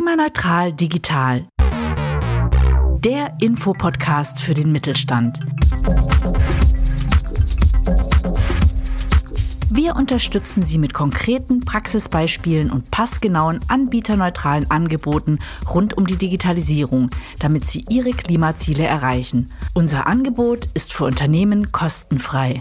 Klimaneutral digital. Der Infopodcast für den Mittelstand. Wir unterstützen Sie mit konkreten Praxisbeispielen und passgenauen anbieterneutralen Angeboten rund um die Digitalisierung, damit Sie Ihre Klimaziele erreichen. Unser Angebot ist für Unternehmen kostenfrei.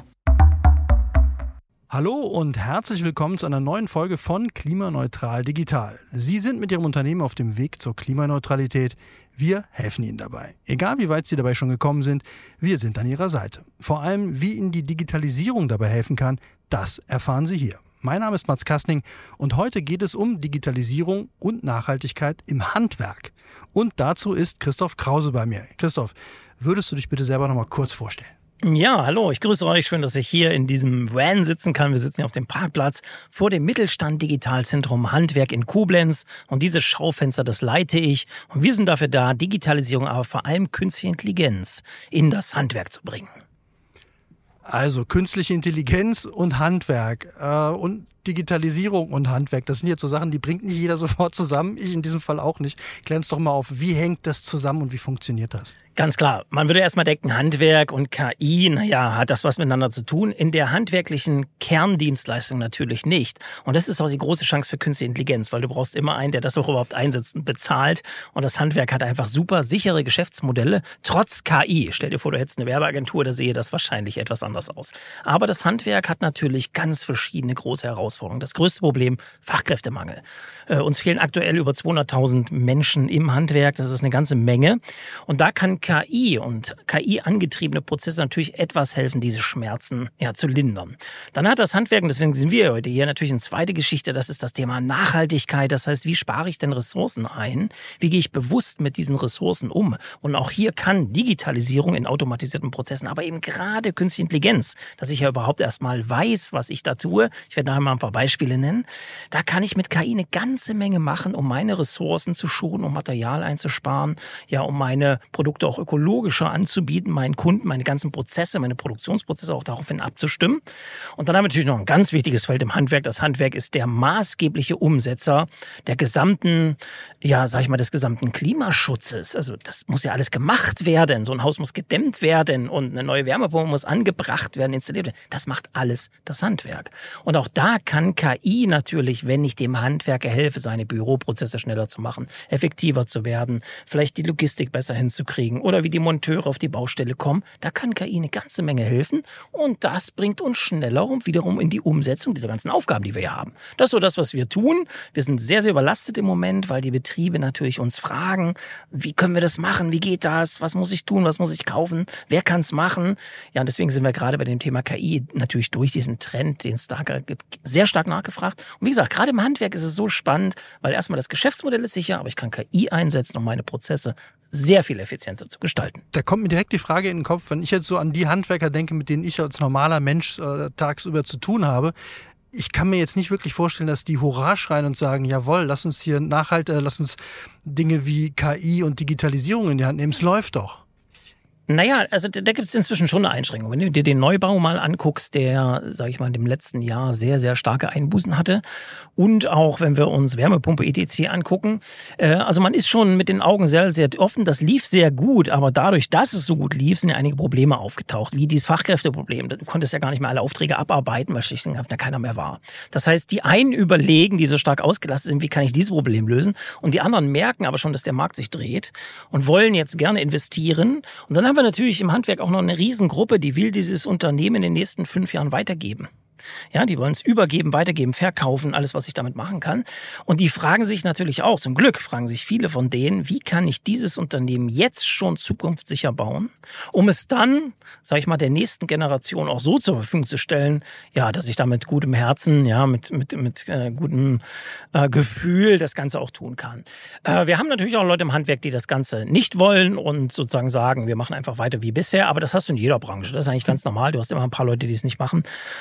Hallo und herzlich willkommen zu einer neuen Folge von Klimaneutral digital. Sie sind mit Ihrem Unternehmen auf dem Weg zur Klimaneutralität. Wir helfen Ihnen dabei. Egal wie weit Sie dabei schon gekommen sind, wir sind an Ihrer Seite. Vor allem, wie Ihnen die Digitalisierung dabei helfen kann, das erfahren Sie hier. Mein Name ist Mats Kastning und heute geht es um Digitalisierung und Nachhaltigkeit im Handwerk. Und dazu ist Christoph Krause bei mir. Christoph, würdest du dich bitte selber noch mal kurz vorstellen? Ja, hallo, ich grüße euch. Schön, dass ich hier in diesem Van sitzen kann. Wir sitzen hier auf dem Parkplatz vor dem Mittelstand Digitalzentrum Handwerk in Koblenz. Und dieses Schaufenster, das leite ich. Und wir sind dafür da, Digitalisierung, aber vor allem künstliche Intelligenz in das Handwerk zu bringen. Also künstliche Intelligenz und Handwerk und Digitalisierung und Handwerk, das sind jetzt so Sachen, die bringt nicht jeder sofort zusammen. Ich in diesem Fall auch nicht. Klär uns doch mal auf, wie hängt das zusammen und wie funktioniert das? Ganz klar, man würde erstmal denken, Handwerk und KI, hat das was miteinander zu tun? In der handwerklichen Kerndienstleistung natürlich nicht. Und das ist auch die große Chance für künstliche Intelligenz, weil du brauchst immer einen, der das auch überhaupt einsetzt und bezahlt. Und das Handwerk hat einfach super sichere Geschäftsmodelle, trotz KI. Stell dir vor, du hättest eine Werbeagentur, da sehe das wahrscheinlich etwas anders aus. Aber das Handwerk hat natürlich ganz verschiedene große Herausforderungen. Das größte Problem, Fachkräftemangel. Uns fehlen aktuell über 200.000 Menschen im Handwerk, das ist eine ganze Menge. Und da kann KI und KI-angetriebene Prozesse natürlich etwas helfen, diese Schmerzen zu lindern. Dann hat das Handwerk, und deswegen sind wir heute hier, natürlich eine zweite Geschichte, das ist das Thema Nachhaltigkeit. Das heißt, wie spare ich denn Ressourcen ein? Wie gehe ich bewusst mit diesen Ressourcen um? Und auch hier kann Digitalisierung in automatisierten Prozessen, aber eben gerade künstliche Intelligenz, dass ich ja überhaupt erstmal weiß, was ich da tue. Ich werde nachher mal ein paar Beispiele nennen. Da kann ich mit KI eine ganze Menge machen, um meine Ressourcen zu schonen, um Material einzusparen, um meine Produkte auch ökologischer anzubieten, meinen Kunden, meine ganzen Prozesse, meine Produktionsprozesse auch daraufhin abzustimmen. Und dann haben wir natürlich noch ein ganz wichtiges Feld im Handwerk. Das Handwerk ist der maßgebliche Umsetzer der gesamten, des gesamten Klimaschutzes. Also das muss ja alles gemacht werden. So ein Haus muss gedämmt werden und eine neue Wärmepumpe muss angebracht werden, installiert werden. Das macht alles das Handwerk. Und auch da kann KI natürlich, wenn ich dem Handwerker helfe, seine Büroprozesse schneller zu machen, effektiver zu werden, vielleicht die Logistik besser hinzukriegen oder wie die Monteure auf die Baustelle kommen, da kann KI eine ganze Menge helfen und das bringt uns schneller wiederum in die Umsetzung dieser ganzen Aufgaben, die wir hier haben. Das ist so das, was wir tun. Wir sind sehr, sehr überlastet im Moment, weil die Betriebe natürlich uns fragen, wie können wir das machen, wie geht das, was muss ich tun, was muss ich kaufen, wer kann es machen? Ja, und deswegen sind wir gerade bei dem Thema KI natürlich durch diesen Trend, den es da gibt, sehr stark nachgefragt. Und wie gesagt, gerade im Handwerk ist es so spannend, weil erstmal das Geschäftsmodell ist sicher, aber ich kann KI einsetzen, um meine Prozesse sehr viel effizienter zu gestalten. Da kommt mir direkt die Frage in den Kopf, wenn ich jetzt so an die Handwerker denke, mit denen ich als normaler Mensch tagsüber zu tun habe. Ich kann mir jetzt nicht wirklich vorstellen, dass die Hurra schreien und sagen, jawohl, lass uns hier lass uns Dinge wie KI und Digitalisierung in die Hand nehmen. Es läuft doch. Also da gibt es inzwischen schon eine Einschränkung. Wenn du dir den Neubau mal anguckst, der, in dem letzten Jahr sehr, sehr starke Einbußen hatte und auch, wenn wir uns Wärmepumpe etc. angucken, also man ist schon mit den Augen sehr, sehr offen, das lief sehr gut, aber dadurch, dass es so gut lief, sind ja einige Probleme aufgetaucht, wie dieses Fachkräfteproblem. Du konntest ja gar nicht mehr alle Aufträge abarbeiten, weil schlicht und ergreifend keiner mehr war. Das heißt, die einen überlegen, die so stark ausgelastet sind, wie kann ich dieses Problem lösen? Und die anderen merken aber schon, dass der Markt sich dreht und wollen jetzt gerne investieren. Und dann haben wir natürlich im Handwerk auch noch eine Riesengruppe, die will dieses Unternehmen in den nächsten 5 Jahren weitergeben. Ja, die wollen es übergeben, weitergeben, verkaufen, alles, was ich damit machen kann. Und die fragen sich natürlich auch, zum Glück fragen sich viele von denen, wie kann ich dieses Unternehmen jetzt schon zukunftssicher bauen, um es dann, der nächsten Generation auch so zur Verfügung zu stellen, dass ich da mit gutem Herzen, mit gutem Gefühl das Ganze auch tun kann. Wir haben natürlich auch Leute im Handwerk, die das Ganze nicht wollen und sozusagen sagen, wir machen einfach weiter wie bisher, aber das hast du in jeder Branche. Das ist eigentlich ganz normal. Du hast immer ein paar Leute, die es nicht machen. Und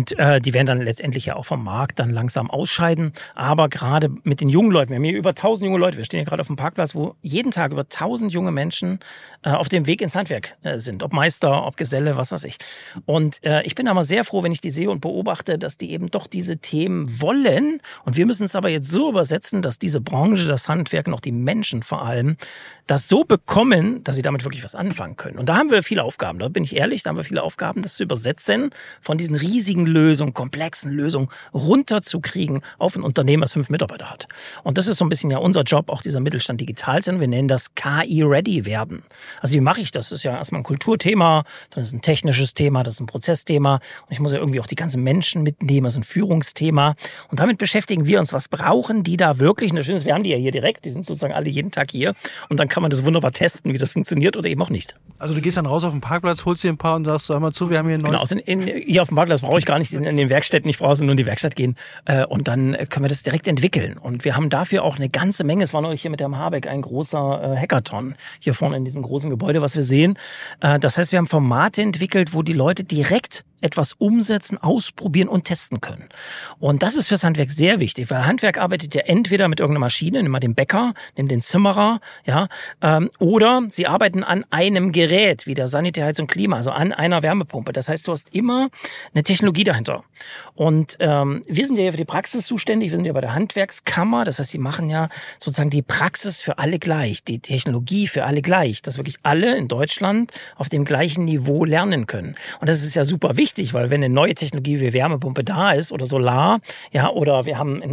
Und die werden dann letztendlich ja auch vom Markt dann langsam ausscheiden. Aber gerade mit den jungen Leuten, wir haben hier über 1000 junge Leute, wir stehen hier gerade auf dem Parkplatz, wo jeden Tag über 1000 junge Menschen auf dem Weg ins Handwerk sind. Ob Meister, ob Geselle, was weiß ich. Und ich bin aber sehr froh, wenn ich die sehe und beobachte, dass die eben doch diese Themen wollen. Und wir müssen es aber jetzt so übersetzen, dass diese Branche, das Handwerk und auch die Menschen vor allem, das so bekommen, dass sie damit wirklich was anfangen können. Und da haben wir viele Aufgaben, da bin ich ehrlich, da haben wir viele Aufgaben, das zu übersetzen, von diesen riesigen Lösungen, komplexen Lösungen runterzukriegen auf ein Unternehmen, das 5 Mitarbeiter hat. Und das ist so ein bisschen ja unser Job, auch dieser Mittelstand digital sind. Wir nennen das KI-ready werden. Also wie mache ich das? Das ist ja erstmal ein Kulturthema, dann ist ein technisches Thema, das ist ein Prozessthema. Und ich muss ja irgendwie auch die ganzen Menschen mitnehmen, das ist ein Führungsthema. Und damit beschäftigen wir uns, was brauchen die da wirklich? Und das Schöne ist, wir haben die ja hier direkt, die sind sozusagen alle jeden Tag hier. Und dann kann man das wunderbar testen, wie das funktioniert oder eben auch nicht. Also du gehst dann raus auf den Parkplatz, holst dir ein paar und sagst so einmal zu, wir haben hier ein neues... Genau, hier auf dem Parkplatz brauche ich gar nicht in den Werkstätten, ich brauche nur in die Werkstatt gehen und dann können wir das direkt entwickeln. Und wir haben dafür auch eine ganze Menge, es war neulich hier mit Herrn Habeck ein großer Hackathon, hier vorne in diesem großen Gebäude, was wir sehen. Das heißt, wir haben Formate entwickelt, wo die Leute direkt etwas umsetzen, ausprobieren und testen können. Und das ist fürs Handwerk sehr wichtig, weil Handwerk arbeitet ja entweder mit irgendeiner Maschine, nimm mal den Bäcker, nimm den Zimmerer, ja, oder sie arbeiten an einem Gerät, wie der Sanitär, Heiz und Klima, also an einer Wärmepumpe. Das heißt, du hast immer eine Technologie dahinter. Und wir sind ja hier für die Praxis zuständig, wir sind ja bei der Handwerkskammer, das heißt, sie machen ja sozusagen die Praxis für alle gleich, die Technologie für alle gleich, dass wirklich alle in Deutschland auf dem gleichen Niveau lernen können. Und das ist ja super wichtig, weil wenn eine neue Technologie wie Wärmepumpe da ist oder Solar, ja, oder wir haben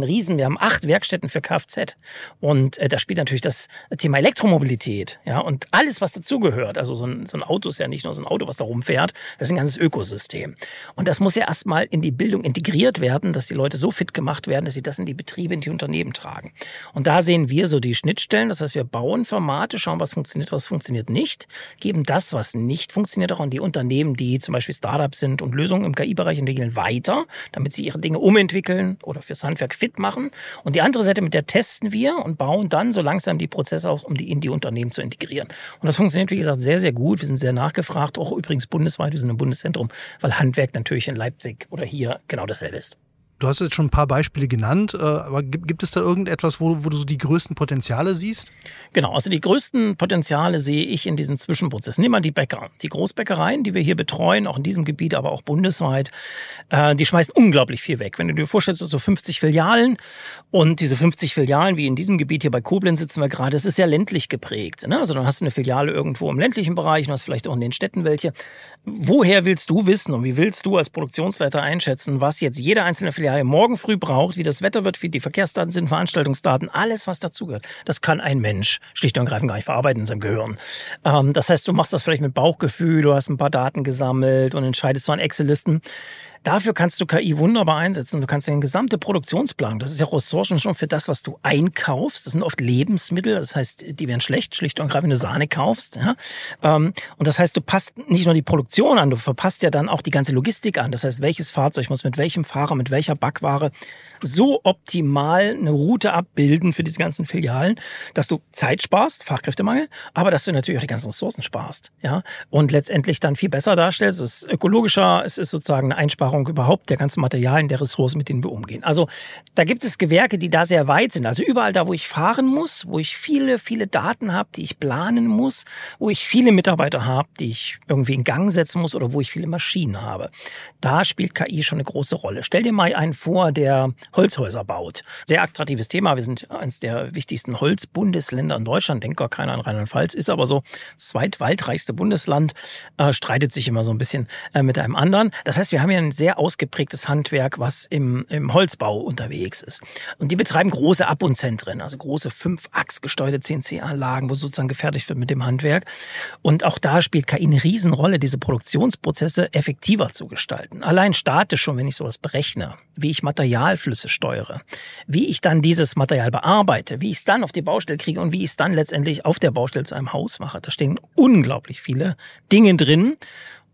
8 Werkstätten für Kfz und da spielt natürlich das Thema Elektromobilität, ja, und alles, was dazugehört. Also so ein Auto ist ja nicht nur so ein Auto, was da rumfährt, das ist ein ganzes Ökosystem. Und das muss ja erstmal in die Bildung integriert werden, dass die Leute so fit gemacht werden, dass sie das in die Betriebe, in die Unternehmen tragen. Und da sehen wir so die Schnittstellen, das heißt, wir bauen Formate, schauen, was funktioniert nicht, geben das, was nicht funktioniert, auch an die Unternehmen, die zum Beispiel Startups sind und Lösungen im KI-Bereich entwickeln, weiter, damit sie ihre Dinge umentwickeln oder fürs Handwerk fit machen. Und die andere Seite, mit der testen wir und bauen dann so langsam die Prozesse auf, um die in die Unternehmen zu integrieren. Und das funktioniert, wie gesagt, sehr, sehr gut. Wir sind sehr nachgefragt, auch übrigens bundesweit. Wir sind im Bundeszentrum, weil Handwerk natürlich in Leipzig oder hier genau dasselbe ist. Du hast jetzt schon ein paar Beispiele genannt, aber gibt es da irgendetwas, wo du so die größten Potenziale siehst? Genau, also die größten Potenziale sehe ich in diesen Zwischenprozessen. Nimm mal die Bäcker, die Großbäckereien, die wir hier betreuen, auch in diesem Gebiet, aber auch bundesweit, die schmeißen unglaublich viel weg. Wenn du dir vorstellst, so 50 Filialen und diese 50 Filialen, wie in diesem Gebiet hier bei Koblenz sitzen wir gerade, es ist ja ländlich geprägt. Ne? Also dann hast du eine Filiale irgendwo im ländlichen Bereich und hast vielleicht auch in den Städten welche. Woher willst du wissen und wie willst du als Produktionsleiter einschätzen, was jetzt jede einzelne Filiale morgen früh braucht, wie das Wetter wird, wie die Verkehrsdaten sind, Veranstaltungsdaten, alles, was dazugehört. Das kann ein Mensch schlicht und ergreifend gar nicht verarbeiten in seinem Gehirn. Das heißt, du machst das vielleicht mit Bauchgefühl, du hast ein paar Daten gesammelt und entscheidest so an Excel-Listen. Dafür kannst du KI wunderbar einsetzen. Du kannst den gesamte Produktionsplan, das ist ja Ressourcen schon für das, was du einkaufst. Das sind oft Lebensmittel, das heißt, die werden schlicht und ergreifend, wenn du Sahne kaufst. Ja? Und das heißt, du passt nicht nur die Produktion an, du verpasst ja dann auch die ganze Logistik an. Das heißt, welches Fahrzeug muss mit welchem Fahrer, mit welcher Backware so optimal eine Route abbilden für diese ganzen Filialen, dass du Zeit sparst, Fachkräftemangel, aber dass du natürlich auch die ganzen Ressourcen sparst. Ja? Und letztendlich dann viel besser darstellst. Es ist ökologischer, es ist sozusagen eine Einsparung überhaupt der ganzen Materialien, der Ressourcen, mit denen wir umgehen. Also da gibt es Gewerke, die da sehr weit sind. Also überall da, wo ich fahren muss, wo ich viele Daten habe, die ich planen muss, wo ich viele Mitarbeiter habe, die ich irgendwie in Gang setzen muss oder wo ich viele Maschinen habe. Da spielt KI schon eine große Rolle. Stell dir mal einen vor, der Holzhäuser baut. Sehr attraktives Thema. Wir sind eines der wichtigsten Holzbundesländer in Deutschland. Denkt gar keiner an Rheinland-Pfalz, ist aber so das zweitwaldreichste Bundesland, streitet sich immer so ein bisschen mit einem anderen. Das heißt, wir haben ja ein sehr ausgeprägtes Handwerk, was im Holzbau unterwegs ist. Und die betreiben große Ab- und-Zentren, also große 5-Achs gesteuerte CNC-Anlagen, wo sozusagen gefertigt wird mit dem Handwerk. Und auch da spielt KI eine Riesenrolle, diese Produktionsprozesse effektiver zu gestalten. Allein statisch schon, wenn ich sowas berechne, wie ich Materialflüsse steuere, wie ich dann dieses Material bearbeite, wie ich es dann auf die Baustelle kriege und wie ich es dann letztendlich auf der Baustelle zu einem Haus mache. Da stehen unglaublich viele Dinge drin.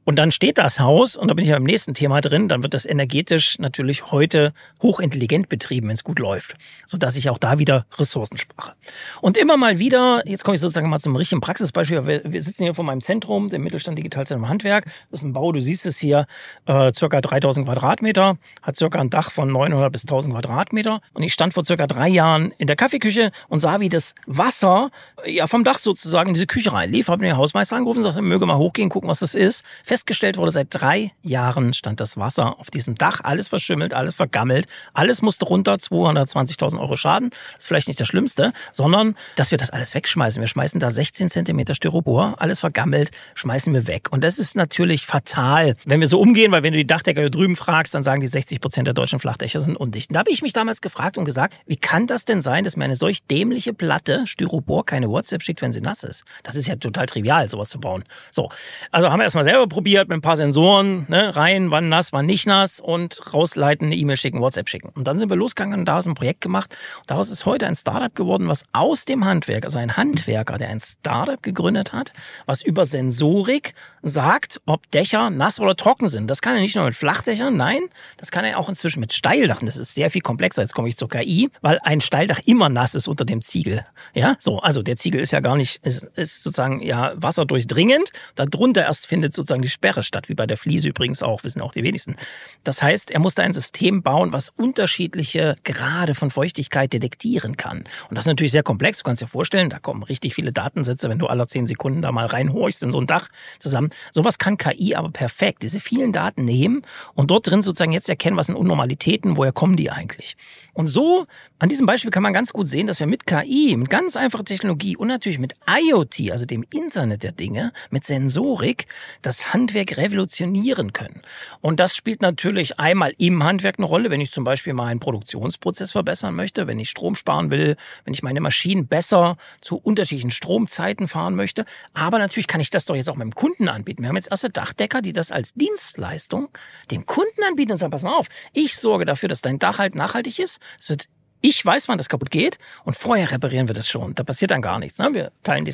Und dann steht das Haus, und da bin ich ja im nächsten Thema drin, dann wird das energetisch natürlich heute hochintelligent betrieben, wenn es gut läuft, sodass ich auch da wieder Ressourcen spare. Und immer mal wieder, jetzt komme ich sozusagen mal zum richtigen Praxisbeispiel, wir sitzen hier vor meinem Zentrum, dem Mittelstand Digitalzentrum Handwerk. Das ist ein Bau, du siehst es hier, circa 3000 Quadratmeter, hat circa ein Dach von 900 bis 1000 Quadratmeter. Und ich stand vor circa 3 Jahren in der Kaffeeküche und sah, wie das Wasser vom Dach sozusagen in diese Küche reinlief. Habe den Hausmeister angerufen und sagte, möge mal hochgehen, gucken, was das ist. Festgestellt wurde, seit 3 Jahren stand das Wasser auf diesem Dach, alles verschimmelt, alles vergammelt, alles musste runter, 220.000 Euro Schaden. Das ist vielleicht nicht das Schlimmste, sondern, dass wir das alles wegschmeißen. Wir schmeißen da 16 Zentimeter Styropor, alles vergammelt, schmeißen wir weg. Und das ist natürlich fatal, wenn wir so umgehen, weil wenn du die Dachdecker hier drüben fragst, dann sagen die 60% der deutschen Flachdächer sind undicht. Und da habe ich mich damals gefragt und gesagt, wie kann das denn sein, dass mir eine solch dämliche Platte Styropor keine WhatsApp schickt, wenn sie nass ist? Das ist ja total trivial, sowas zu bauen. So, also haben wir erstmal selber probiert mit ein paar Sensoren, ne, rein, wann nass, wann nicht nass und rausleiten, eine E-Mail schicken, WhatsApp schicken. Und dann sind wir losgegangen und daraus ein Projekt gemacht. Und daraus ist heute ein Startup geworden, was aus dem Handwerk, also ein Handwerker, der ein Startup gegründet hat, was über Sensorik sagt, ob Dächer nass oder trocken sind. Das kann er nicht nur mit Flachdächern, nein, das kann er auch inzwischen mit Steildachen. Das ist sehr viel komplexer. Jetzt komme ich zur KI, weil ein Steildach immer nass ist unter dem Ziegel. Ja, so, also der Ziegel ist ja gar nicht, ist sozusagen ja wasserdurchdringend. Darunter erst findet sozusagen die Sperre statt, wie bei der Fliese übrigens auch, wissen auch die wenigsten. Das heißt, er muss da ein System bauen, was unterschiedliche Grade von Feuchtigkeit detektieren kann. Und das ist natürlich sehr komplex. Du kannst dir vorstellen, da kommen richtig viele Datensätze, wenn du alle 10 Sekunden da mal reinhorchst in so ein Dach zusammen. Sowas kann KI aber perfekt. Diese vielen Daten nehmen und dort drin sozusagen jetzt erkennen, was sind Unnormalitäten, woher kommen die eigentlich. Und so, an diesem Beispiel kann man ganz gut sehen, dass wir mit KI, mit ganz einfacher Technologie und natürlich mit IoT, also dem Internet der Dinge, mit Sensorik, das Handwerk revolutionieren können. Und das spielt natürlich einmal im Handwerk eine Rolle, wenn ich zum Beispiel mal einen Produktionsprozess verbessern möchte, wenn ich Strom sparen will, wenn ich meine Maschinen besser zu unterschiedlichen Stromzeiten fahren möchte. Aber natürlich kann ich das doch jetzt auch meinem Kunden anbieten. Wir haben jetzt erste Dachdecker, die das als Dienstleistung dem Kunden anbieten und sagen, pass mal auf, ich sorge dafür, dass dein Dach halt nachhaltig ist. Ich weiß, wann das kaputt geht und vorher reparieren wir das schon. Da passiert dann gar nichts. Ne? Wir teilen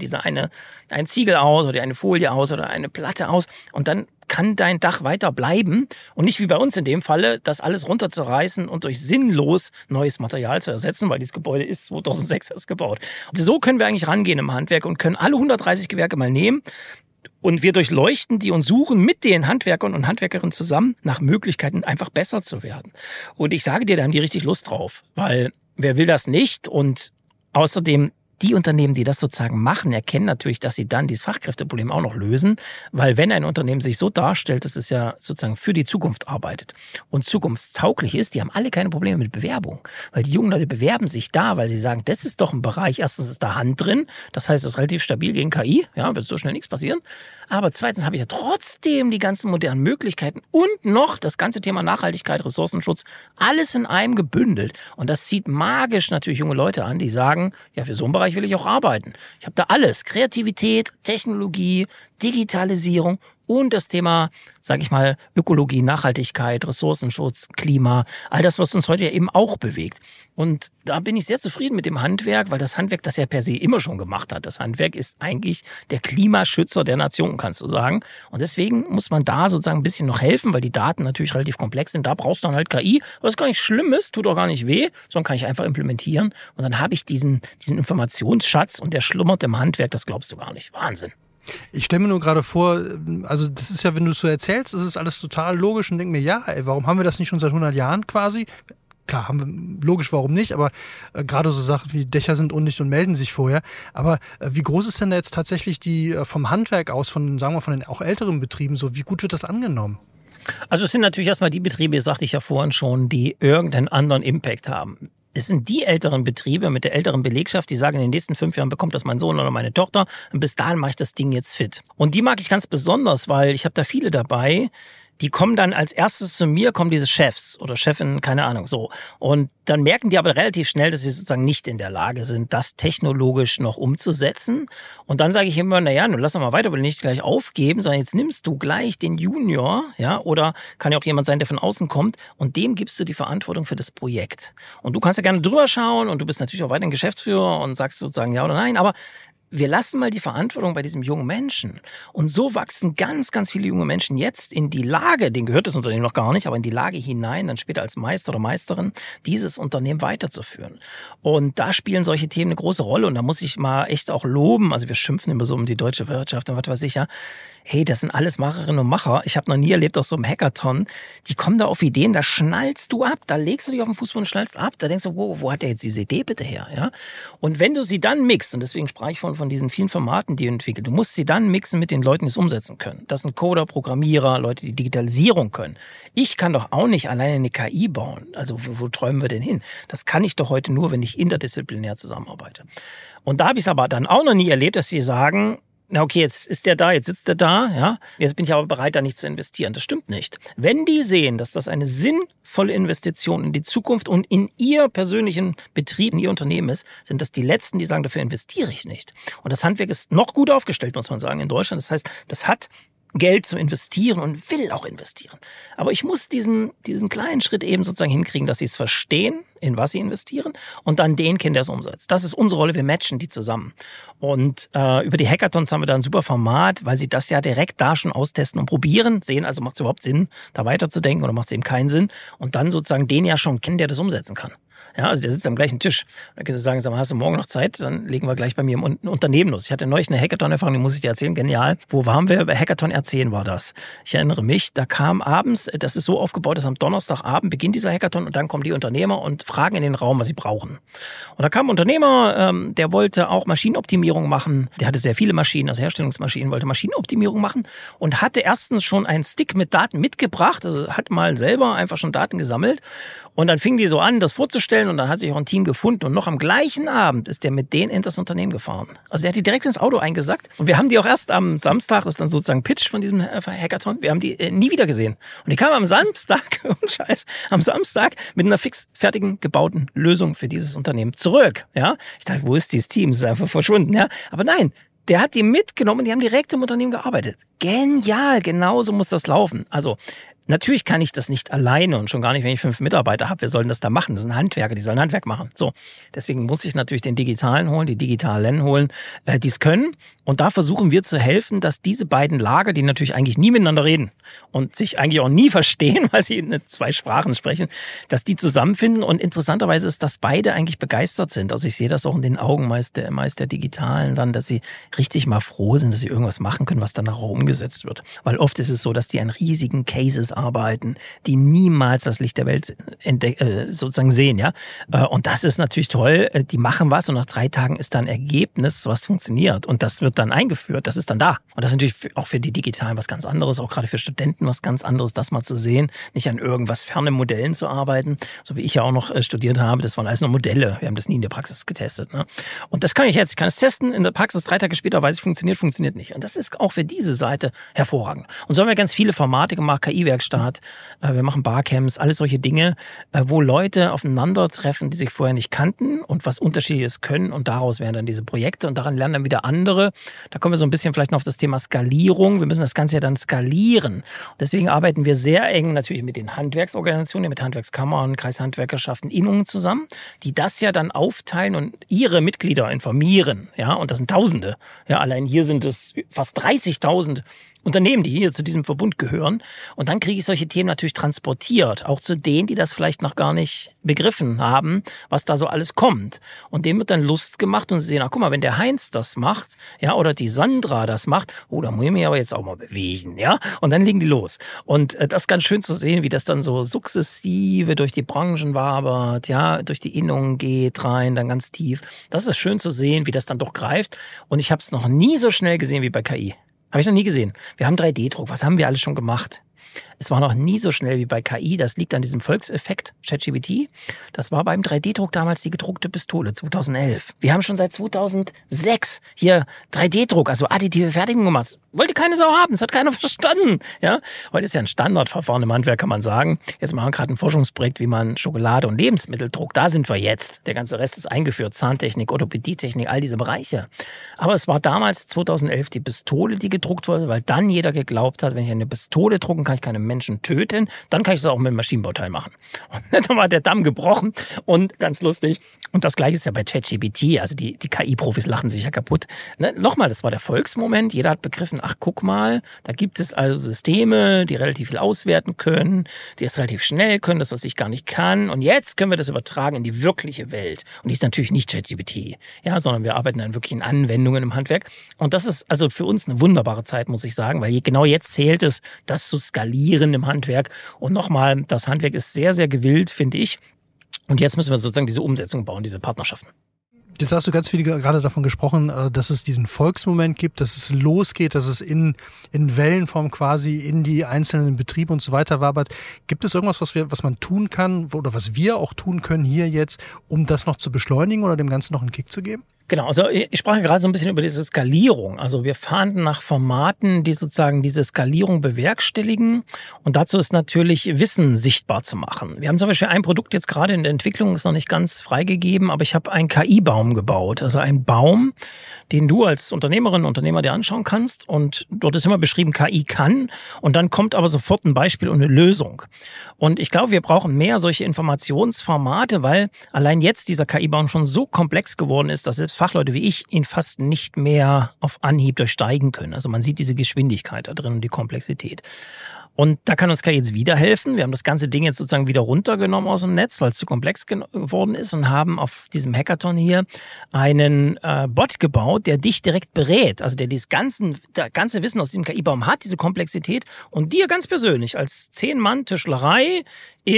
einen Ziegel aus oder eine Folie aus oder eine Platte aus und dann kann dein Dach weiter bleiben und nicht wie bei uns in dem Falle, das alles runterzureißen und durch sinnlos neues Material zu ersetzen, weil dieses Gebäude ist 2006 erst gebaut. Und so können wir eigentlich rangehen im Handwerk und können alle 130 Gewerke mal nehmen. Und wir durchleuchten die und suchen mit den Handwerkern und Handwerkerinnen zusammen nach Möglichkeiten, einfach besser zu werden. Und ich sage dir, da haben die richtig Lust drauf, weil wer will das nicht? Und außerdem, die Unternehmen, die das sozusagen machen, erkennen natürlich, dass sie dann dieses Fachkräfteproblem auch noch lösen, weil wenn ein Unternehmen sich so darstellt, dass es ja sozusagen für die Zukunft arbeitet und zukunftstauglich ist, die haben alle keine Probleme mit Bewerbung, weil die jungen Leute bewerben sich da, weil sie sagen, das ist doch ein Bereich, erstens ist da Hand drin, das heißt, es ist relativ stabil gegen KI, ja, wird so schnell nichts passieren, aber zweitens habe ich ja trotzdem die ganzen modernen Möglichkeiten und noch das ganze Thema Nachhaltigkeit, Ressourcenschutz, alles in einem gebündelt und das zieht magisch natürlich junge Leute an, die sagen, ja, für so einen Bereich will ich auch arbeiten. Ich habe da alles. Kreativität, Technologie, Digitalisierung und das Thema, sage ich mal, Ökologie, Nachhaltigkeit, Ressourcenschutz, Klima, all das, was uns heute ja eben auch bewegt. Und da bin ich sehr zufrieden mit dem Handwerk, weil das Handwerk das ja per se immer schon gemacht hat. Das Handwerk ist eigentlich der Klimaschützer der Nation, kannst du sagen. Und deswegen muss man da sozusagen ein bisschen noch helfen, weil die Daten natürlich relativ komplex sind. Da brauchst du dann halt KI, was gar nicht schlimm ist, tut auch gar nicht weh, sondern kann ich einfach implementieren. Und dann habe ich diesen Informationsschatz und der schlummert im Handwerk, das glaubst du gar nicht. Wahnsinn. Ich stelle mir nur gerade vor, also das ist ja, wenn du es so erzählst, ist es alles total logisch und denke mir, ja, ey, warum haben wir das nicht schon seit 100 Jahren quasi? Klar, haben wir, logisch, warum nicht, aber gerade so Sachen wie Dächer sind undicht und melden sich vorher. Aber wie groß ist denn da jetzt tatsächlich die vom Handwerk aus, von, sagen wir, von den auch älteren Betrieben so, wie gut wird das angenommen? Also es sind natürlich erstmal die Betriebe, sagte ich ja vorhin schon, die irgendeinen anderen Impact haben. Es sind die älteren Betriebe mit der älteren Belegschaft, die sagen, in den nächsten 5 Jahren bekommt das mein Sohn oder meine Tochter und bis dahin mache ich das Ding jetzt fit. Und die mag ich ganz besonders, weil ich habe da viele dabei, die kommen dann als erstes zu mir, kommen diese Chefs oder Chefin, keine Ahnung, so. Und dann merken die aber relativ schnell, dass sie sozusagen nicht in der Lage sind, das technologisch noch umzusetzen. Und dann sage ich immer, naja, nun lass doch mal weiter, aber nicht gleich aufgeben, sondern jetzt nimmst du gleich den Junior, ja, oder kann ja auch jemand sein, der von außen kommt und dem gibst du die Verantwortung für das Projekt. Und du kannst ja gerne drüber schauen und du bist natürlich auch weiterhin Geschäftsführer und sagst sozusagen ja oder nein, aber wir lassen mal die Verantwortung bei diesem jungen Menschen. Und so wachsen ganz, ganz viele junge Menschen jetzt in die Lage, denen gehört das Unternehmen noch gar nicht, aber in die Lage hinein, dann später als Meister oder Meisterin, dieses Unternehmen weiterzuführen. Und da spielen solche Themen eine große Rolle. Und da muss ich mal echt auch loben, also wir schimpfen immer so um die deutsche Wirtschaft und was weiß ich, ja. Hey, das sind alles Macherinnen und Macher. Ich habe noch nie erlebt auf so einem Hackathon, die kommen da auf Ideen, da schnallst du ab, da legst du dich auf den Fußboden und schnallst ab, da denkst du, wo hat der jetzt diese Idee bitte her? Ja? Und wenn du sie dann mixt, und deswegen sprach ich von diesen vielen Formaten, die du entwickelst, du musst sie dann mixen mit den Leuten, die es umsetzen können. Das sind Coder, Programmierer, Leute, die Digitalisierung können. Ich kann doch auch nicht alleine eine KI bauen. Also wo träumen wir denn hin? Das kann ich doch heute nur, wenn ich interdisziplinär zusammenarbeite. Und da habe ich es aber dann auch noch nie erlebt, dass sie sagen, na okay, jetzt ist der da, jetzt sitzt der da, ja. Jetzt bin ich aber bereit, da nicht zu investieren. Das stimmt nicht. Wenn die sehen, dass das eine sinnvolle Investition in die Zukunft und in ihr persönlichen Betrieb, in ihr Unternehmen ist, sind das die Letzten, die sagen, dafür investiere ich nicht. Und das Handwerk ist noch gut aufgestellt, muss man sagen, in Deutschland. Das heißt, das hat Geld zu investieren und will auch investieren. Aber ich muss diesen kleinen Schritt eben sozusagen hinkriegen, dass sie es verstehen, in was sie investieren und dann den kennen, der es umsetzt. Das ist unsere Rolle, wir matchen die zusammen. Und über die Hackathons haben wir da ein super Format, weil sie das ja direkt da schon austesten und probieren, sehen, also macht es überhaupt Sinn, da weiterzudenken oder macht es eben keinen Sinn und dann sozusagen den ja schon kennen, der das umsetzen kann. Ja, also der sitzt am gleichen Tisch. Da kannst du sagen, sag mal, hast du morgen noch Zeit? Dann legen wir gleich bei mir im Unternehmen los. Ich hatte neulich eine Hackathon-Erfahrung, die muss ich dir erzählen, genial. Wo waren wir? Bei Hackathon R10 war das. Ich erinnere mich, da kam abends, das ist so aufgebaut, dass am Donnerstagabend beginnt dieser Hackathon und dann kommen die Unternehmer und fragen in den Raum, was sie brauchen. Und da kam ein Unternehmer, der wollte auch Maschinenoptimierung machen. Der hatte sehr viele Maschinen, also Herstellungsmaschinen, wollte Maschinenoptimierung machen und hatte erstens schon einen Stick mit Daten mitgebracht, also hat mal selber einfach schon Daten gesammelt. Und dann fingen die so an, das vorzustellen und dann hat sich auch ein Team gefunden und noch am gleichen Abend ist der mit denen in das Unternehmen gefahren. Also der hat die direkt ins Auto eingesackt und wir haben die auch erst am Samstag, das ist dann sozusagen Pitch von diesem Hackathon, wir haben die nie wieder gesehen. Und die kamen am Samstag, am Samstag mit einer fix fertigen gebauten Lösung für dieses Unternehmen zurück. Ja, ich dachte, wo ist dieses Team? Es ist einfach verschwunden. Ja, aber nein. Der hat die mitgenommen und die haben direkt im Unternehmen gearbeitet. Genial, genauso muss das laufen. Also natürlich kann ich das nicht alleine und schon gar nicht, wenn ich 5 Mitarbeiter habe. Wir sollen das da machen. Das sind Handwerker, die sollen Handwerk machen. So, deswegen muss ich natürlich den Digitalen holen, die Digitalen holen, die es können. Und da versuchen wir zu helfen, dass diese beiden Lager, die natürlich eigentlich nie miteinander reden und sich eigentlich auch nie verstehen, weil sie in 2 Sprachen sprechen, dass die zusammenfinden. Und interessanterweise ist, dass beide eigentlich begeistert sind. Also ich sehe das auch in den Augen meist der Digitalen dann, dass sie richtig mal froh sind, dass sie irgendwas machen können, was dann nachher umgesetzt wird. Weil oft ist es so, dass die an riesigen Cases arbeiten, die niemals das Licht der Welt sozusagen sehen, ja. Und das ist natürlich toll. Die machen was und nach 3 Tagen ist dann ein Ergebnis, was funktioniert. Und das wird dann eingeführt. Das ist dann da. Und das ist natürlich auch für die Digitalen was ganz anderes, auch gerade für Studenten was ganz anderes, das mal zu sehen, nicht an irgendwas fernen Modellen zu arbeiten, so wie ich ja auch noch studiert habe. Das waren alles nur Modelle. Wir haben das nie in der Praxis getestet, ne? Und das kann ich jetzt. Ich kann es testen in der Praxis. 3 Tage später weiß ich, funktioniert nicht. Und das ist auch für diese Seite hervorragend. Und so haben wir ganz viele Formate gemacht, KI-Werkstatt, wir machen Barcamps, alles solche Dinge, wo Leute aufeinandertreffen, die sich vorher nicht kannten und was Unterschiedliches können und daraus werden dann diese Projekte und daran lernen dann wieder andere. Da kommen wir so ein bisschen vielleicht noch auf das Thema Skalierung. Wir müssen das Ganze ja dann skalieren. Und deswegen arbeiten wir sehr eng natürlich mit den Handwerksorganisationen, mit Handwerkskammern, Kreishandwerkerschaften, Innungen zusammen, die das ja dann aufteilen und ihre Mitglieder informieren. Ja, und das sind Tausende. Ja, allein hier sind es fast 30.000 Unternehmen, die hier zu diesem Verbund gehören. Und dann kriege ich solche Themen natürlich transportiert, auch zu denen, die das vielleicht noch gar nicht begriffen haben, was da so alles kommt. Und dem wird dann Lust gemacht und sie sehen, ach guck mal, wenn der Heinz das macht, ja, oder die Sandra das macht, oh, da muss ich mich aber jetzt auch mal bewegen, ja. Und dann legen die los. Und das ist ganz schön zu sehen, wie das dann so sukzessive durch die Branchen wabert, ja, durch die Innungen geht rein, dann ganz tief. Das ist schön zu sehen, wie das dann doch greift. Und ich habe es noch nie so schnell gesehen wie bei KI. Habe ich noch nie gesehen. Wir haben 3D-Druck. Was haben wir alles schon gemacht? Es war noch nie so schnell wie bei KI. Das liegt an diesem Volkseffekt, ChatGPT. Das war beim 3D-Druck damals die gedruckte Pistole, 2011. Wir haben schon seit 2006 hier 3D-Druck, also additive Fertigung gemacht. Wollte keine Sau haben, das hat keiner verstanden. Ja? Heute ist ja ein Standardverfahren im Handwerk, kann man sagen. Jetzt machen wir gerade ein Forschungsprojekt, wie man Schokolade und Lebensmittel druckt. Da sind wir jetzt. Der ganze Rest ist eingeführt. Zahntechnik, Orthopädietechnik, all diese Bereiche. Aber es war damals 2011 die Pistole, die gedruckt wurde, weil dann jeder geglaubt hat, wenn ich eine Pistole drucken kann, ich keine Menschen töten, dann kann ich das auch mit einem Maschinenbauteil machen. Und dann war der Damm gebrochen und ganz lustig. Und das Gleiche ist ja bei ChatGPT, also die KI-Profis lachen sich ja kaputt. Ne? Nochmal, das war der Volksmoment. Jeder hat begriffen, ach guck mal, da gibt es also Systeme, die relativ viel auswerten können, die es relativ schnell können, das, was ich gar nicht kann. Und jetzt können wir das übertragen in die wirkliche Welt. Und die ist natürlich nicht ChatGPT, ja, sondern wir arbeiten an wirklichen Anwendungen im Handwerk. Und das ist also für uns eine wunderbare Zeit, muss ich sagen, weil genau jetzt zählt es, das zu skalieren im Handwerk. Und nochmal, das Handwerk ist sehr, sehr gewillt, finde ich. Und jetzt müssen wir sozusagen diese Umsetzung bauen, diese Partnerschaften. Jetzt hast du ganz viel gerade davon gesprochen, dass es diesen Volksmoment gibt, dass es losgeht, dass es in Wellenform quasi in die einzelnen Betriebe und so weiter wabert. Gibt es irgendwas, was man tun kann oder was wir auch tun können hier jetzt, um das noch zu beschleunigen oder dem Ganzen noch einen Kick zu geben? Genau, also ich sprach gerade so ein bisschen über diese Skalierung. Also wir fahnden nach Formaten, die sozusagen diese Skalierung bewerkstelligen. Und dazu ist natürlich Wissen sichtbar zu machen. Wir haben zum Beispiel ein Produkt jetzt gerade in der Entwicklung, ist noch nicht ganz freigegeben, aber ich habe einen KI-Baum gebaut. Also einen Baum, den du als Unternehmerin, Unternehmer dir anschauen kannst. Und dort ist immer beschrieben, KI kann. Und dann kommt aber sofort ein Beispiel und eine Lösung. Und ich glaube, wir brauchen mehr solche Informationsformate, weil allein jetzt dieser KI-Baum schon so komplex geworden ist, dass selbst Fachleute wie ich ihn fast nicht mehr auf Anhieb durchsteigen können. Also man sieht diese Geschwindigkeit da drin und die Komplexität. Und da kann uns KI jetzt wieder helfen. Wir haben das ganze Ding jetzt sozusagen wieder runtergenommen aus dem Netz, weil es zu komplex geworden ist und haben auf diesem Hackathon hier einen Bot gebaut, der dich direkt berät. Also der das ganze Wissen aus diesem KI-Baum hat, diese Komplexität und dir ganz persönlich als 10-Mann-Tischlerei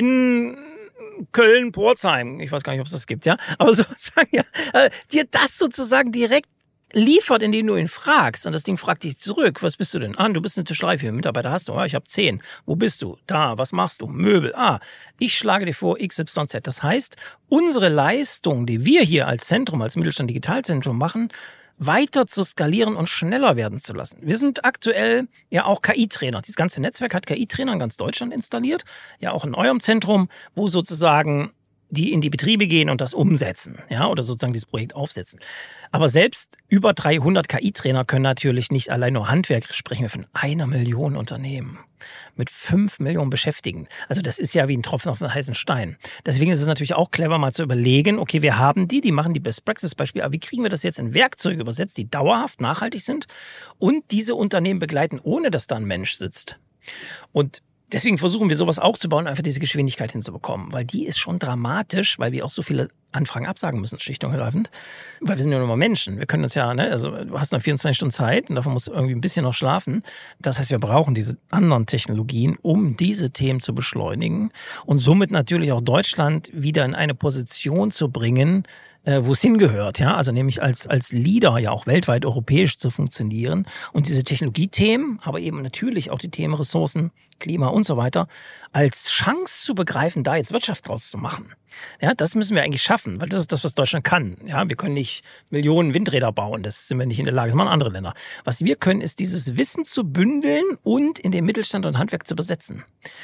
in Köln-Porzheim, ich weiß gar nicht, ob es das gibt, ja, aber sozusagen, ja, dir das sozusagen direkt liefert, indem du ihn fragst. Und das Ding fragt dich zurück, was bist du denn? Du bist eine Tischlerei, wie viele Mitarbeiter hast du? Ich habe 10. Wo bist du? Da, was machst du? Möbel. Ich schlage dir vor XYZ. Das heißt, unsere Leistung, die wir hier als Zentrum, als Mittelstand Digitalzentrum machen, weiter zu skalieren und schneller werden zu lassen. Wir sind aktuell ja auch KI-Trainer. Dieses ganze Netzwerk hat KI-Trainer in ganz Deutschland installiert, ja auch in eurem Zentrum, wo sozusagen die in die Betriebe gehen und das umsetzen, ja, oder sozusagen dieses Projekt aufsetzen. Aber selbst über 300 KI-Trainer können natürlich nicht allein nur Handwerk sprechen. Wir von 1 Million Unternehmen mit 5 Millionen Beschäftigten. Also das ist ja wie ein Tropfen auf einen heißen Stein. Deswegen ist es natürlich auch clever, mal zu überlegen, okay, wir haben die machen die Best-Practice-Beispiele, aber wie kriegen wir das jetzt in Werkzeuge übersetzt, die dauerhaft nachhaltig sind und diese Unternehmen begleiten, ohne dass da ein Mensch sitzt. Und deswegen versuchen wir sowas auch zu bauen, einfach diese Geschwindigkeit hinzubekommen, weil die ist schon dramatisch, weil wir auch so viele Anfragen absagen müssen, schlicht und ergreifend, weil wir sind ja nur mal Menschen. Wir können uns ja, also du hast noch 24 Stunden Zeit und davon musst du irgendwie ein bisschen noch schlafen. Das heißt, wir brauchen diese anderen Technologien, um diese Themen zu beschleunigen und somit natürlich auch Deutschland wieder in eine Position zu bringen, wo es hingehört, ja, also nämlich als Leader ja auch weltweit europäisch zu funktionieren und diese Technologiethemen, aber eben natürlich auch die Themen Ressourcen, Klima und so weiter als Chance zu begreifen, da jetzt Wirtschaft draus zu machen. Ja, das müssen wir eigentlich schaffen, weil das ist das, was Deutschland kann. Ja, wir können nicht Millionen Windräder bauen, das sind wir nicht in der Lage, das machen andere Länder. Was wir können, ist dieses Wissen zu bündeln und in den Mittelstand und Handwerk zu übersetzen.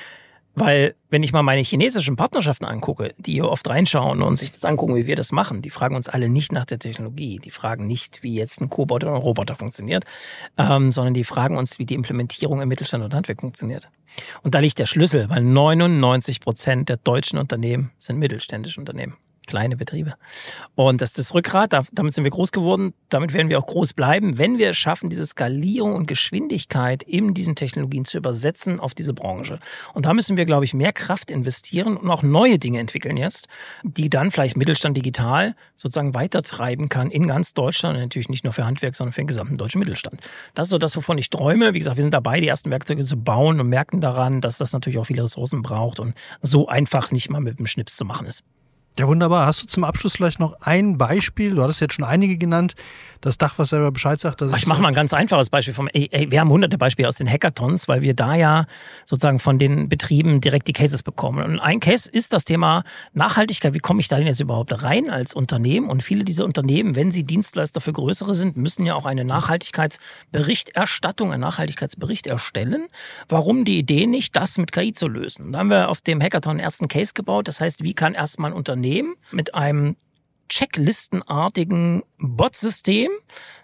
Weil, wenn ich mal meine chinesischen Partnerschaften angucke, die hier oft reinschauen und sich das angucken, wie wir das machen, die fragen uns alle nicht nach der Technologie. Die fragen nicht, wie jetzt ein Cobot oder ein Roboter funktioniert, sondern die fragen uns, wie die Implementierung im Mittelstand und Handwerk funktioniert. Und da liegt der Schlüssel, weil 99% der deutschen Unternehmen sind mittelständische Unternehmen. Kleine Betriebe. Und das ist das Rückgrat, damit sind wir groß geworden, damit werden wir auch groß bleiben, wenn wir es schaffen, diese Skalierung und Geschwindigkeit in diesen Technologien zu übersetzen auf diese Branche. Und da müssen wir, glaube ich, mehr Kraft investieren und auch neue Dinge entwickeln jetzt, die dann vielleicht Mittelstand digital sozusagen weitertreiben kann in ganz Deutschland und natürlich nicht nur für Handwerk, sondern für den gesamten deutschen Mittelstand. Das ist so das, wovon ich träume. Wie gesagt, wir sind dabei, die ersten Werkzeuge zu bauen und merken daran, dass das natürlich auch viele Ressourcen braucht und so einfach nicht mal mit dem Schnips zu machen ist. Ja, wunderbar. Hast du zum Abschluss vielleicht noch ein Beispiel? Du hattest jetzt schon einige genannt. Das Dach, was selber Bescheid sagt. Ich mache mal ein ganz einfaches Beispiel. Wir haben hunderte Beispiele aus den Hackathons, weil wir da ja sozusagen von den Betrieben direkt die Cases bekommen. Und ein Case ist das Thema Nachhaltigkeit. Wie komme ich da denn jetzt überhaupt rein als Unternehmen? Und viele dieser Unternehmen, wenn sie Dienstleister für größere sind, müssen ja auch eine Nachhaltigkeitsberichterstattung, einen Nachhaltigkeitsbericht erstellen. Warum die Idee nicht, das mit KI zu lösen? Da haben wir auf dem Hackathon einen ersten Case gebaut. Das heißt, wie kann erstmal ein Unternehmen mit einem checklistenartigen Bot-System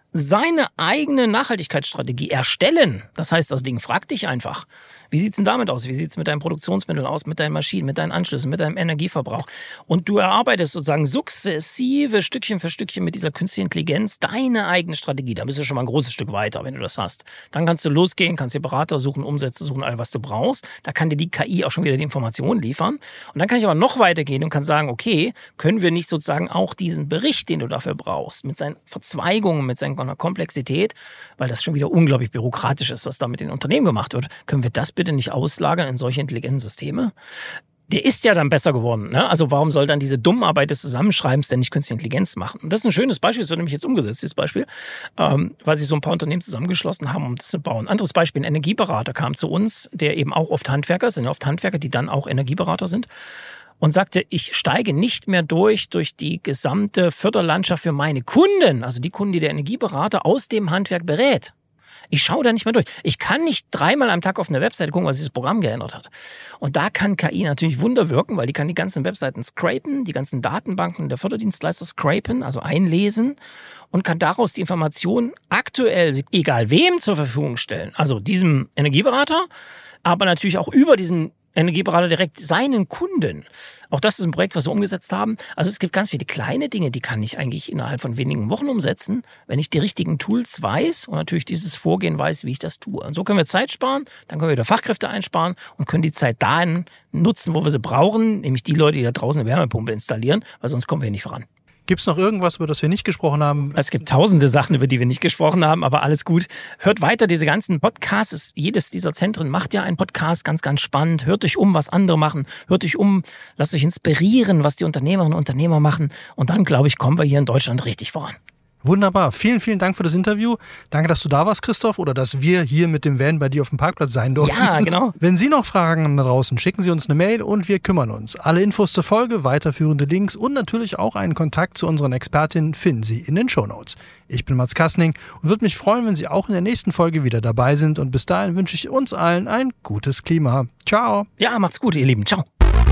seine eigene Nachhaltigkeitsstrategie erstellen. Das heißt, das Ding fragt dich einfach, wie sieht's denn damit aus? Wie sieht's mit deinen Produktionsmitteln aus, mit deinen Maschinen, mit deinen Anschlüssen, mit deinem Energieverbrauch? Und du erarbeitest sozusagen sukzessive, Stückchen für Stückchen mit dieser künstlichen Intelligenz deine eigene Strategie. Da bist du schon mal ein großes Stück weiter, wenn du das hast. Dann kannst du losgehen, kannst dir Berater suchen, Umsätze suchen, all was du brauchst. Da kann dir die KI auch schon wieder die Informationen liefern. Und dann kann ich aber noch weitergehen und kann sagen, okay, können wir nicht sozusagen auch diesen Bericht, den du dafür brauchst, mit seinen Verzweigungen, mit seiner Komplexität, weil das schon wieder unglaublich bürokratisch ist, was da mit den Unternehmen gemacht wird, können wir das bitte nicht auslagern in solche intelligenten Systeme? Der ist ja dann besser geworden. Ne? Also warum soll dann diese Dummarbeit des Zusammenschreibens denn nicht künstliche Intelligenz machen? Und das ist ein schönes Beispiel, das wird nämlich jetzt umgesetzt, dieses Beispiel, weil sich so ein paar Unternehmen zusammengeschlossen haben, um das zu bauen. Anderes Beispiel, ein Energieberater kam zu uns, der eben auch oft Handwerker ist, sind oft Handwerker, die dann auch Energieberater sind, und sagte, ich steige nicht mehr durch die gesamte Förderlandschaft für meine Kunden, also die Kunden, die der Energieberater aus dem Handwerk berät. Ich schaue da nicht mehr durch. Ich kann nicht 3-mal am Tag auf eine Webseite gucken, was dieses Programm geändert hat. Und da kann KI natürlich Wunder wirken, weil die kann die ganzen Webseiten scrapen, die ganzen Datenbanken der Förderdienstleister scrapen, also einlesen, und kann daraus die Informationen aktuell, egal wem, zur Verfügung stellen. Also diesem Energieberater, aber natürlich auch über diesen Energieberater direkt seinen Kunden. Auch das ist ein Projekt, was wir umgesetzt haben. Also es gibt ganz viele kleine Dinge, die kann ich eigentlich innerhalb von wenigen Wochen umsetzen, wenn ich die richtigen Tools weiß und natürlich dieses Vorgehen weiß, wie ich das tue. Und so können wir Zeit sparen, dann können wir wieder Fachkräfte einsparen und können die Zeit dahin nutzen, wo wir sie brauchen, nämlich die Leute, die da draußen eine Wärmepumpe installieren, weil sonst kommen wir nicht voran. Gibt es noch irgendwas, über das wir nicht gesprochen haben? Es gibt tausende Sachen, über die wir nicht gesprochen haben, aber alles gut. Hört weiter diese ganzen Podcasts. Jedes dieser Zentren macht ja einen Podcast, ganz, ganz spannend. Hört euch um, was andere machen. Hört euch um, lasst euch inspirieren, was die Unternehmerinnen und Unternehmer machen. Und dann, glaube ich, kommen wir hier in Deutschland richtig voran. Wunderbar. Vielen, vielen Dank für das Interview. Danke, dass du da warst, Christoph, oder dass wir hier mit dem Van bei dir auf dem Parkplatz sein durften. Ja, genau. Wenn Sie noch Fragen haben da draußen, schicken Sie uns eine Mail und wir kümmern uns. Alle Infos zur Folge, weiterführende Links und natürlich auch einen Kontakt zu unseren Expertinnen finden Sie in den Shownotes. Ich bin Mats Kassning und würde mich freuen, wenn Sie auch in der nächsten Folge wieder dabei sind. Und bis dahin wünsche ich uns allen ein gutes Klima. Ciao. Ja, macht's gut, ihr Lieben. Ciao.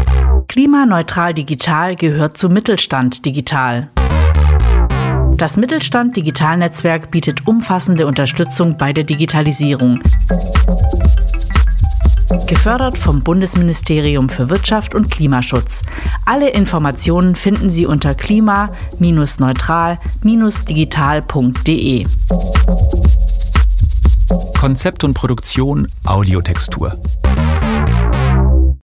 Klimaneutral digital gehört zu Mittelstand digital. Das Mittelstand Digitalnetzwerk bietet umfassende Unterstützung bei der Digitalisierung. Gefördert vom Bundesministerium für Wirtschaft und Klimaschutz. Alle Informationen finden Sie unter klima-neutral-digital.de. Konzept und Produktion Audiotextur.